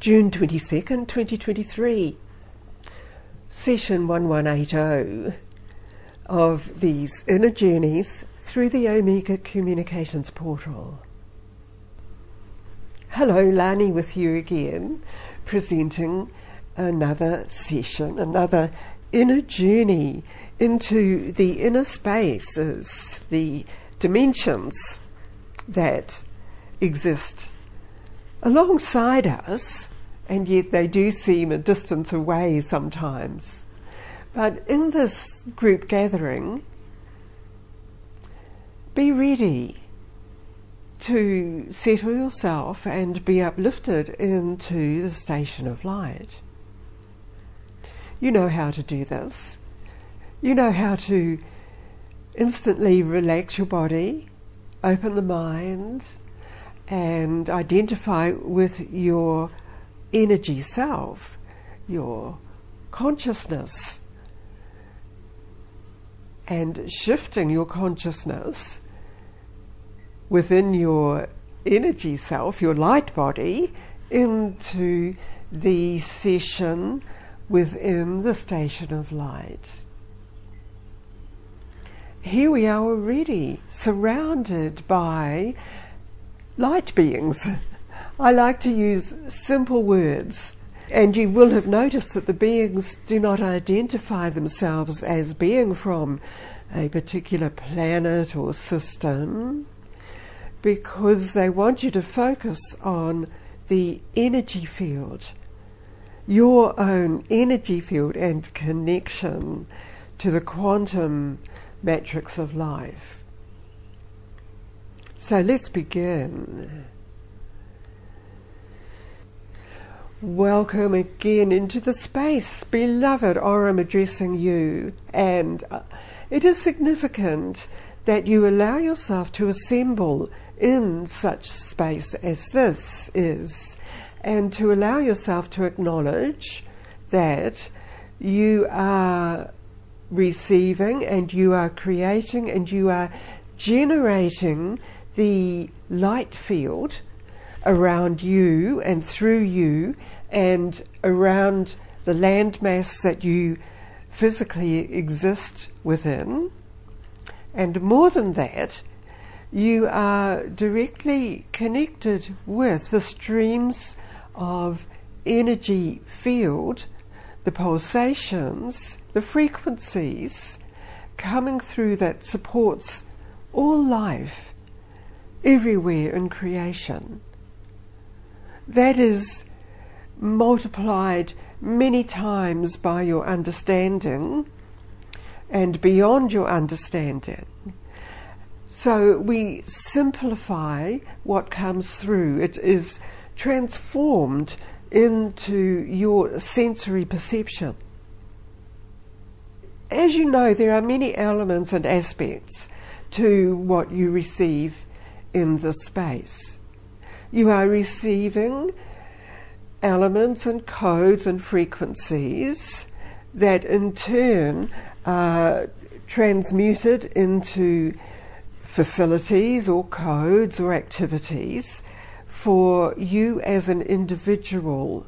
June 22nd, 2023, session 1180 of these inner journeys through the Omega Communications Portal. Hello, Lani with you again, presenting another session, another inner journey into the inner spaces, the dimensions that exist alongside us, and yet they do seem a distance away sometimes. But in this group gathering, be ready to settle yourself and be uplifted into the station of light. You know how to do this. You know how to instantly relax your body, open the mind, and identify with your energy self, your consciousness, and shifting your consciousness within your energy self, your light body, into the session within the station of light. Here we are already, surrounded by light beings. I like to use simple words, and you will have noticed that the beings do not identify themselves as being from a particular planet or system, because they want you to focus on the energy field, your own energy field and connection to the quantum matrix of life. So let's begin. Welcome again into the space, beloved. I'm addressing you, and it is significant that you allow yourself to assemble in such space as this is, and to allow yourself to acknowledge that you are receiving and you are creating and you are generating the light field around you and through you and around the landmass that you physically exist within. And more than that, you are directly connected with the streams of energy field, the pulsations, the frequencies coming through that supports all life everywhere in creation. That is multiplied many times by your understanding and beyond your understanding. So we simplify what comes through. It is transformed into your sensory perception. As you know, there are many elements and aspects to what you receive in this space. You are receiving elements and codes and frequencies that in turn are transmuted into facilities or codes or activities for you as an individual.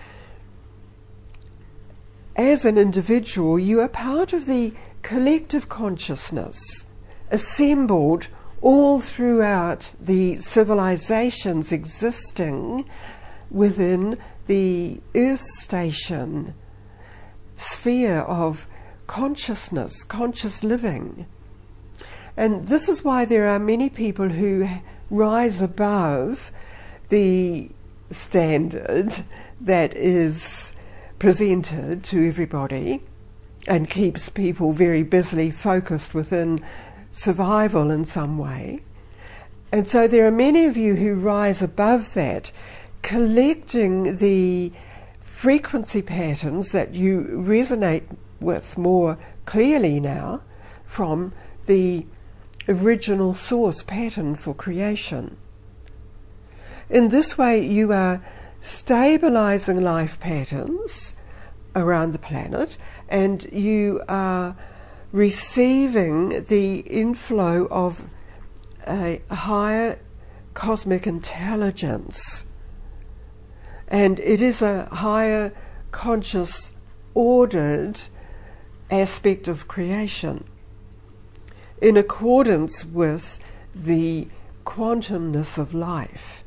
As an individual, you are part of the collective consciousness assembled all throughout the civilizations existing within the Earth station sphere of consciousness, conscious living. And this is why there are many people who rise above the standard that is presented to everybody and keeps people very busily focused within survival in some way. And so there are many of you who rise above that, collecting the frequency patterns that you resonate with more clearly now from the original source pattern for creation. In this way, you are stabilizing life patterns around the planet, and you are receiving the inflow of a higher cosmic intelligence And it is a higher conscious, ordered aspect of creation in accordance with the quantumness of life.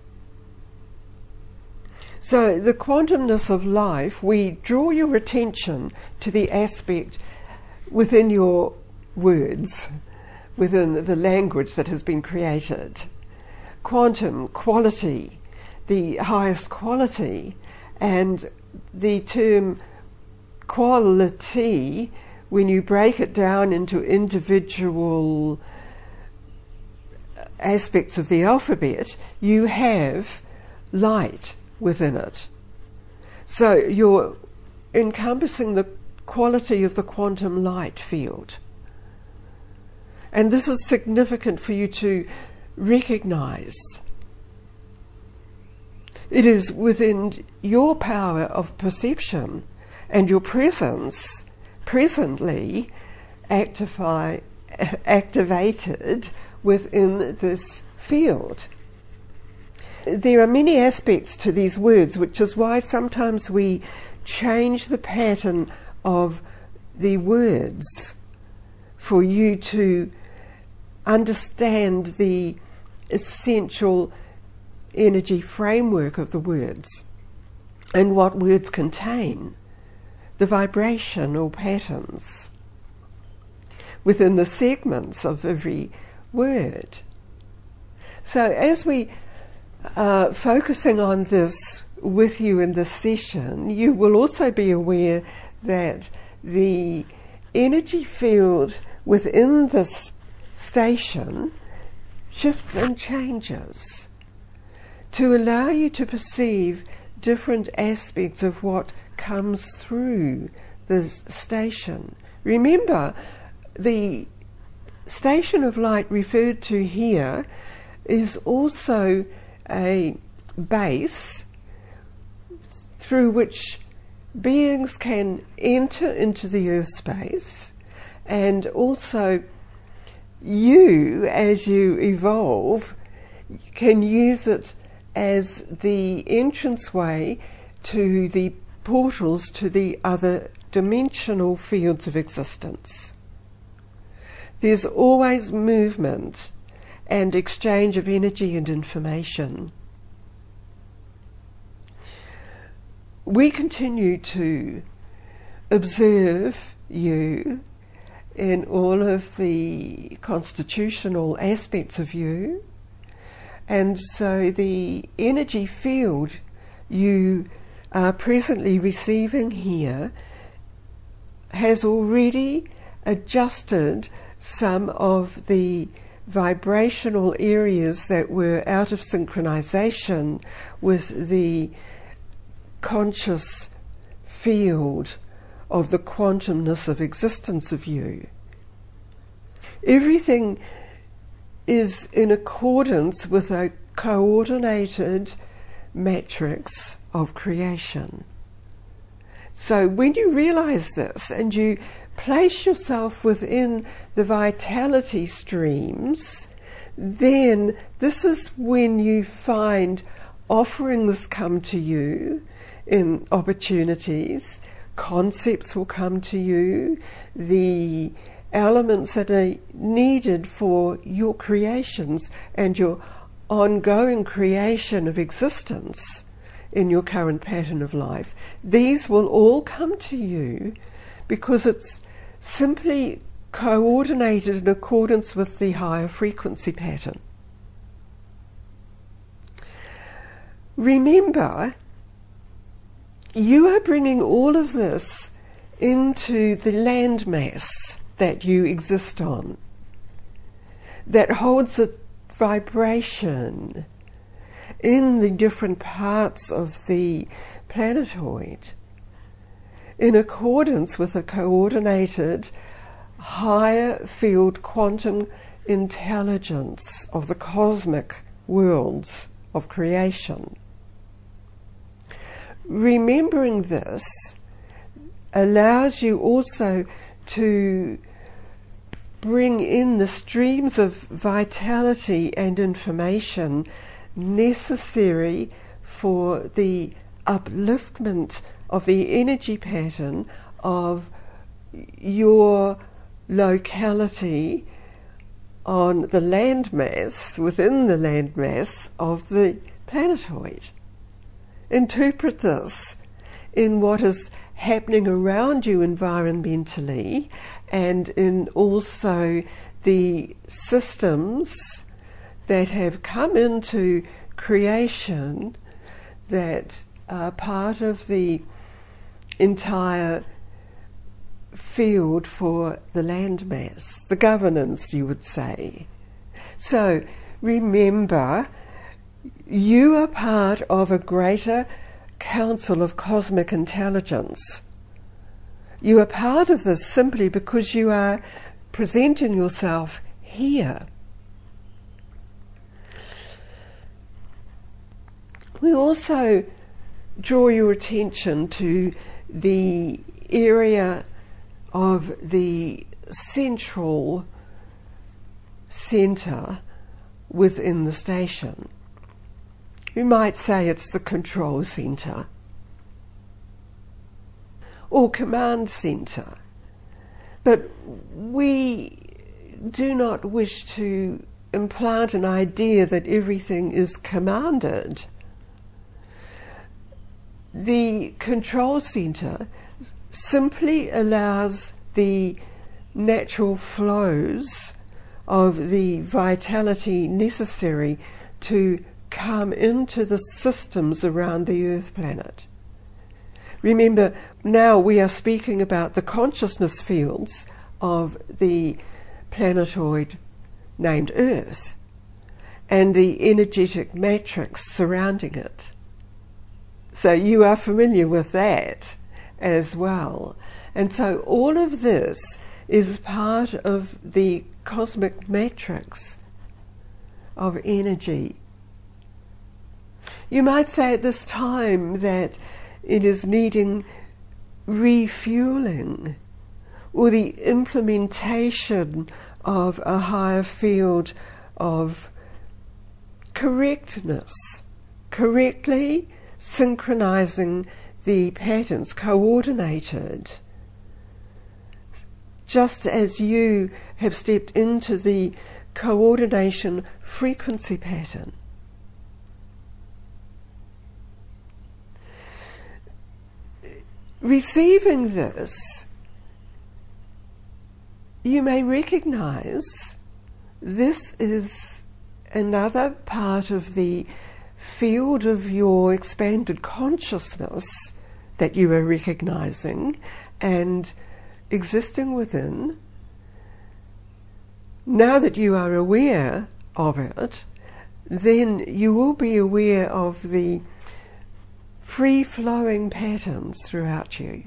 So the quantumness of life, we draw your attention to the aspect within your words, within the language that has been created. Quantum, quality, the highest quality, and the term quality, when you break it down into individual aspects of the alphabet, you have light within it. So you're encompassing the quality of the quantum light field. And this is significant for you to recognize. It is within your power of perception and your presence presently activated within this field. There are many aspects to these words, which is why sometimes we change the pattern of the words for you to understand the essential energy framework of the words and what words contain, the vibrational patterns within the segments of every word. So as we are focusing on this with you in this session, you will also be aware that the energy field within this station shifts and changes to allow you to perceive different aspects of what comes through this station. Remember, the station of light referred to here is also a base through which beings can enter into the earth space, and also you, as you evolve, can use it as the entranceway to the portals to the other dimensional fields of existence. There's always movement and exchange of energy and information. We continue to observe you in all of the constitutional aspects of you, and so the energy field you are presently receiving here has already adjusted some of the vibrational areas that were out of synchronization with the conscious field of the quantumness of existence of you. Everything is in accordance with a coordinated matrix of creation. So when you realize this and you place yourself within the vitality streams, then this is when you find offerings come to you in opportunities, concepts will come to you, the elements that are needed for your creations and your ongoing creation of existence in your current pattern of life. These will all come to you because it's simply coordinated in accordance with the higher frequency pattern. Remember, you are bringing all of this into the landmass that you exist on, that holds a vibration in the different parts of the planetoid in accordance with a coordinated higher field quantum intelligence of the cosmic worlds of creation. Remembering this allows you also to bring in the streams of vitality and information necessary for the upliftment of the energy pattern of your locality on the landmass, within the landmass of the planetoid. Interpret this in what is happening around you environmentally, and in also the systems that have come into creation that are part of the entire field for the landmass, the governance, you would say. So remember, you are part of a greater council of cosmic intelligence. You are part of this simply because you are presenting yourself here. We also draw your attention to the area of the central centre within the station. You might say it's the control centre or command centre, but we do not wish to implant an idea that everything is commanded. The control centre simply allows the natural flows of the vitality necessary to come into the systems around the Earth planet. Remember, now we are speaking about the consciousness fields of the planetoid named Earth and the energetic matrix surrounding it. So you are familiar with that as well. And so all of this is part of the cosmic matrix of energy. You might say at this time that it is needing refueling, or the implementation of a higher field of correctness, correctly synchronizing the patterns, coordinated, just as you have stepped into the coordination frequency pattern. Receiving this, you may recognize this is another part of the field of your expanded consciousness that you are recognizing and existing within. Now that you are aware of it, then you will be aware of the free-flowing patterns throughout you.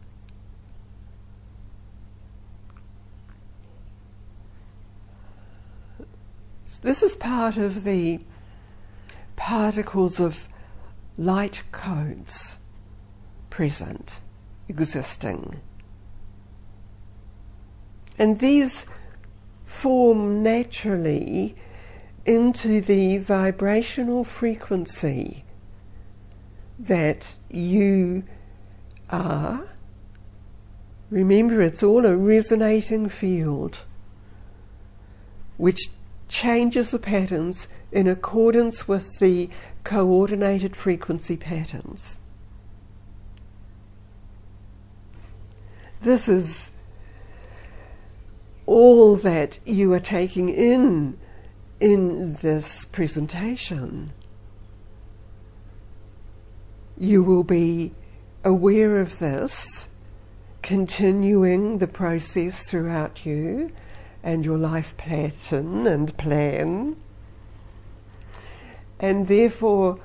This is part of the particles of light codes present, existing. And these form naturally into the vibrational frequency that you are. Remember, it's all a resonating field which changes the patterns in accordance with the coordinated frequency patterns. This is all that you are taking in this presentation. You will be aware of this, continuing the process throughout you and your life pattern and plan. And therefore,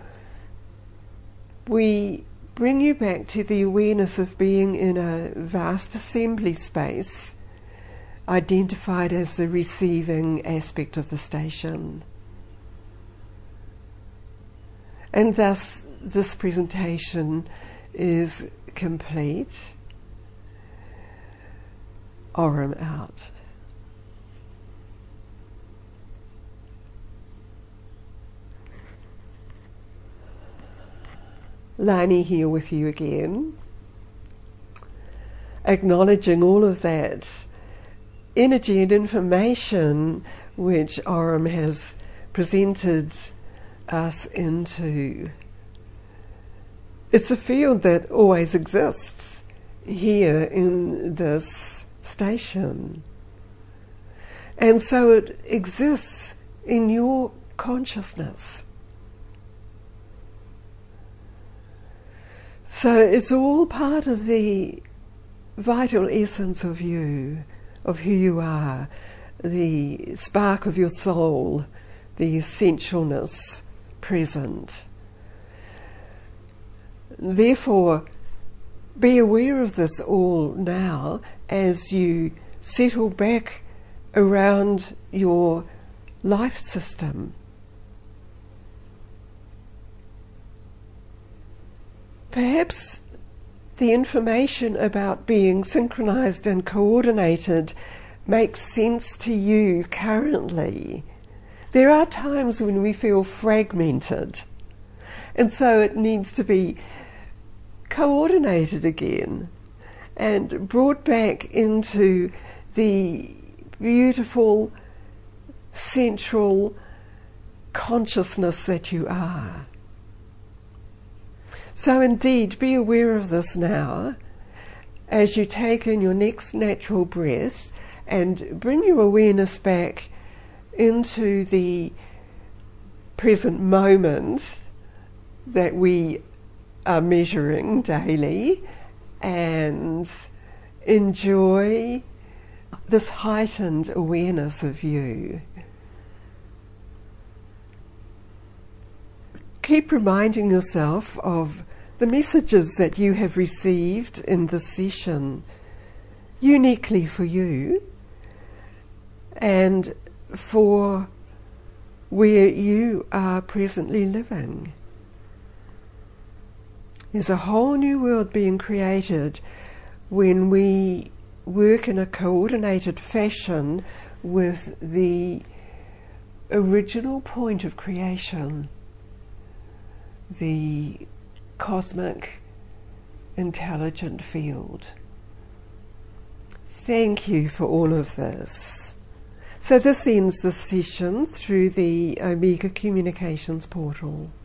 we bring you back to the awareness of being in a vast assembly space, identified as the receiving aspect of the station. And thus, this presentation is complete. Aurum out. Lani here with you again, acknowledging all of that energy and information which Aurum has presented us into. It's a field that always exists here in this station. And so it exists in your consciousness. So it's all part of the vital essence of you, of who you are, the spark of your soul, the essentialness present. Therefore, be aware of this all now as you settle back around your life system. Perhaps the information about being synchronized and coordinated makes sense to you currently. There are times when we feel fragmented, and so it needs to be coordinated again and brought back into the beautiful central consciousness that you are. So indeed, be aware of this now as you take in your next natural breath and bring your awareness back into the present moment that we are measuring daily, and enjoy this heightened awareness of you. Keep reminding yourself of the messages that you have received in this session, uniquely for you and for where you are presently living. There's a whole new world being created when we work in a coordinated fashion with the original point of creation, the cosmic intelligent field. Thank you for all of this. So this ends the session through the Omega Communications portal.